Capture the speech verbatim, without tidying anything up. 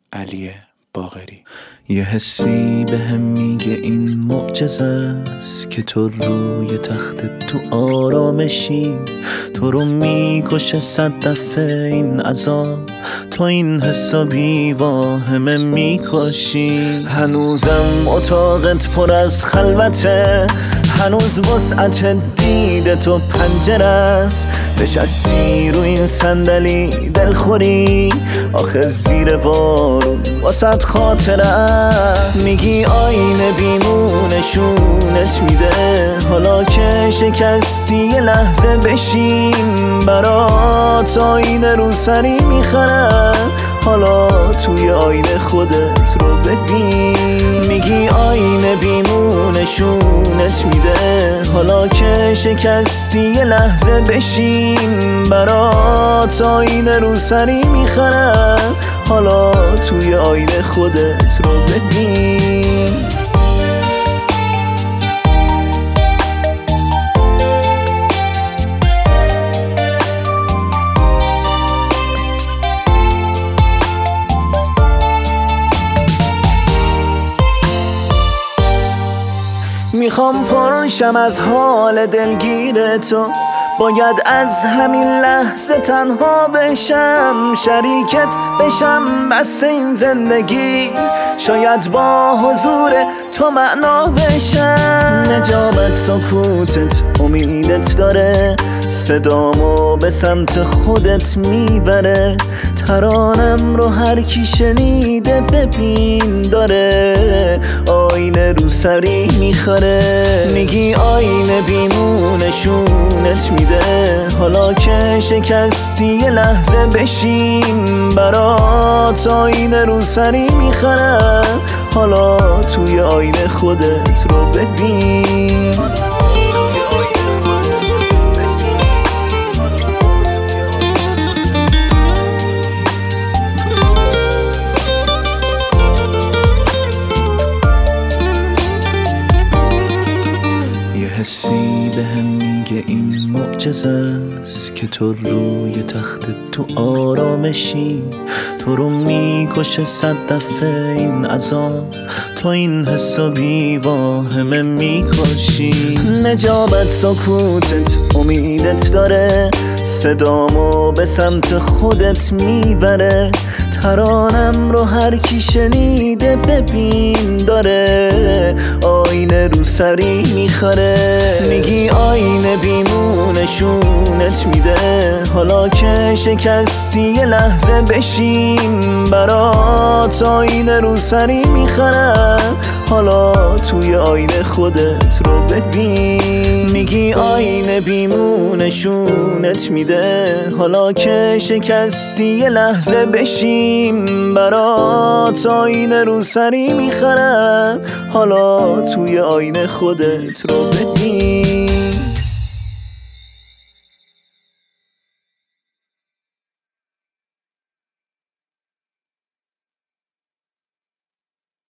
علی باقری. یه حسی به هم میگه این معجزه است که تو روی تخت تو آرامشی، تو رو میکشه صد دفعه این عذاب، تو این حسا بی واهمه میکشی. هنوزم اتاقت پر از خلوته، هنوز وسعت دید تو پنجره است، نشستی رو این صندلی دلخوری، آخه زیر بارون واسط خاطره. میگی آینه بیمونشونت میده، حالا که شکستی یه لحظه بشین برات آینه رو سری میخره، حالا توی آینه خودت رو ببین. میگی آینه بیمونشونت میده، حالا که شکستی یه لحظه بشین برات آینه رو سری میخره، حالا توی آینه خودت رو ببین. میخوام پرشم از حال دلگیر تو، باید از همین لحظه تنها بشم، شریکت بشم بس این زندگی، شاید با حضور تو معنا بشم. نجابت سکوتت امیدت داره، صدامو به سمت خودت میبره، ترانم رو هر کی شنیده ببین داره آینه رو سری میخوره. میگی آینه بیمونشونت میده، حالا که شکستی یه لحظه بشین برات آینه رو سری میخوره، حالا توی آینه خودت رو ببین. حسی به هم میگه این معجزه است که تو روی تخت تو آرامشی، تو رو میکشه صد دفعه این عذاب، تو این حسا بی واهمه میکشی. نجابت سکوتت امیدت داره، صدامو به سمت خودت میبره، ترانم رو هر کی شنیده ببین داره آینه رو سری میخوره. میگی آینه بیمونشونت میده، حالا که شکستی یه لحظه بشین برات آینه رو سری میخوره، حالا توی آینه خودت رو ببین. میگی آینه بیمونشونت میده، حالا که شکستی یه لحظه بشین برات آینه رو سری میخوره، حالا توی آینه خودت رو ببین.